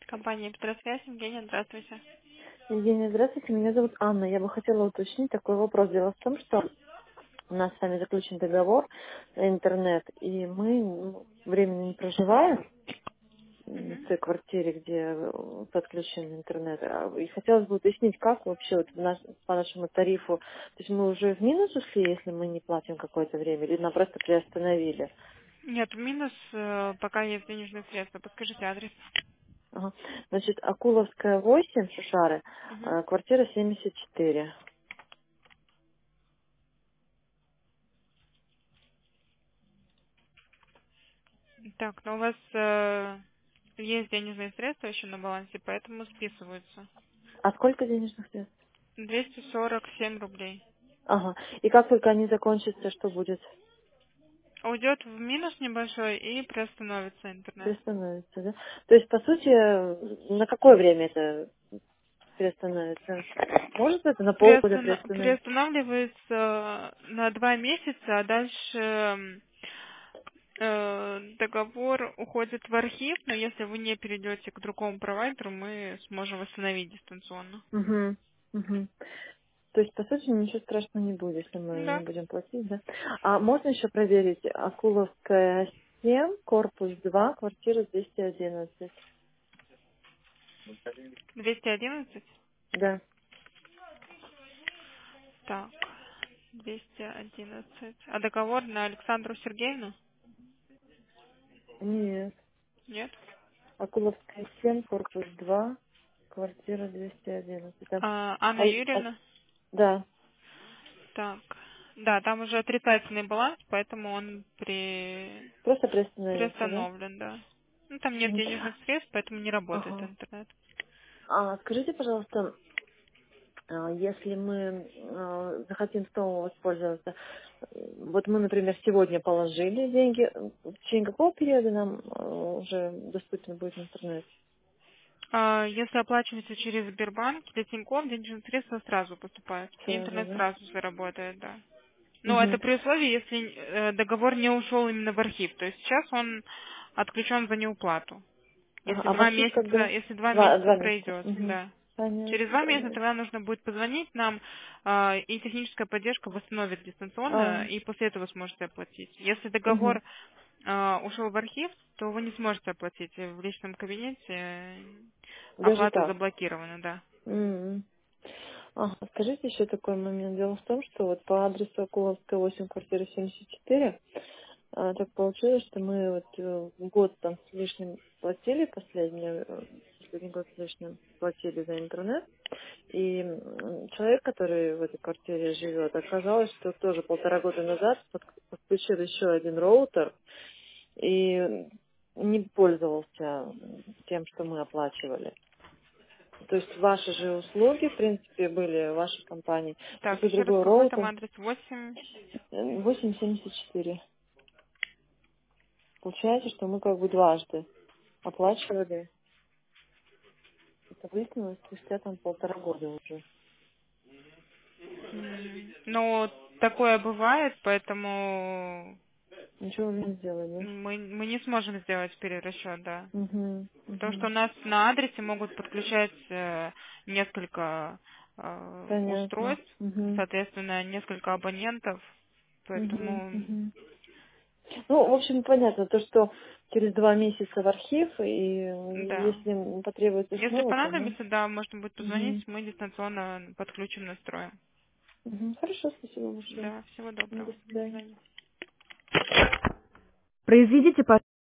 Компания Петросвязь, Евгения, здравствуйте. Евгения, здравствуйте. Меня зовут Анна. Я бы хотела уточнить такой вопрос. Дело в том, что у нас с вами заключен договор на интернет, и мы временно не проживаем в Мгм. той квартире, где подключен интернет. И хотелось бы уточнить, как вообще вот по нашему тарифу, то есть мы уже в минус ушли, если мы не платим какое-то время, или нам просто приостановили? Нет, минус, пока есть денежные средства. Подскажите адрес. Ага. Значит, Акуловская, 8, Шушары, Мгм. квартира 74. Так, но у вас есть денежные средства еще на балансе, поэтому списываются. А сколько денежных средств? 247 рублей. Ага. И как только они закончатся, что будет? Уйдет в минус небольшой и приостановится интернет. Приостановится, да? То есть, по сути, на какое время это приостановится? Может это на полгода приостановится? Приостанавливается на 2 месяца, а дальше договор уходит в архив, но если вы не перейдете к другому провайдеру, мы сможем восстановить дистанционно. Угу. Угу. То есть, по сути, ничего страшного не будет, если мы не Да. будем платить, да? А можно еще проверить? Акуловская, 7, корпус 2, квартира 211. 211. Да. Так, 211. А договор на Александру Сергеевну? Нет. Нет. Акуловская, 7, корпус 2, квартира 211. Да. Анна Юрьевна? Да, Так. Да, там уже отрицательный баланс, поэтому он просто приостановится, да? приостановлен, да. Ну, там нет Мгм. денежных средств, поэтому не работает Ага. интернет. А скажите, пожалуйста, если мы захотим снова воспользоваться, вот мы, например, сегодня положили деньги, в течение какого периода нам уже доступен будет интернет? Если оплачиваете через Сбербанк или Тинькофф, денежные средства сразу поступают. И Сразу, интернет да? сразу заработает, да. Но это Угу. при условии, если договор не ушел именно в архив. То есть сейчас он отключен за неуплату. Ага, Если а в два архив месяца, когда? если два Два месяца месяца. пройдет, Угу. да. Через Понятно, 2 месяца понятно. тогда нужно будет позвонить нам, и техническая поддержка восстановит дистанционно, А, и после этого сможете оплатить. Если угу. договор ушел в архив, то вы не сможете оплатить в личном кабинете, Даже оплата так. заблокирована, да. М. Ага, скажите еще такой момент. Дело в том, что вот по адресу Акуловская, 8, квартира 74, так получилось, что мы вот год там с лишним платили, последний год с лишним платили за интернет. И человек, который в этой квартире живет, оказалось, что тоже 1,5 года назад подключил еще один роутер и не пользовался тем, что мы оплачивали. То есть ваши же услуги, в принципе, были в вашей компании. Так, Просто еще раз, другой какой там роутер. адрес? 8. 8,74. Получается, что мы как бы дважды оплачивали. Это выяснилось спустя там 1,5 года уже. Ну, такое бывает, поэтому Ничего уже не сделали, мы не сможем сделать перерасчет, да. да? Угу, Потому что угу. у нас на адресе могут подключать несколько Понятно. устройств, Угу, соответственно, несколько абонентов, угу, поэтому, угу. Ну, в общем, понятно, то, что через 2 месяца в архив, и да. если потребуется Если снова, то мы... понадобится, да, можно будет позвонить, Угу. мы дистанционно подключим, настроим. Угу. Хорошо, спасибо большое. Да, всего До доброго. До свидания. свидания. Произведите,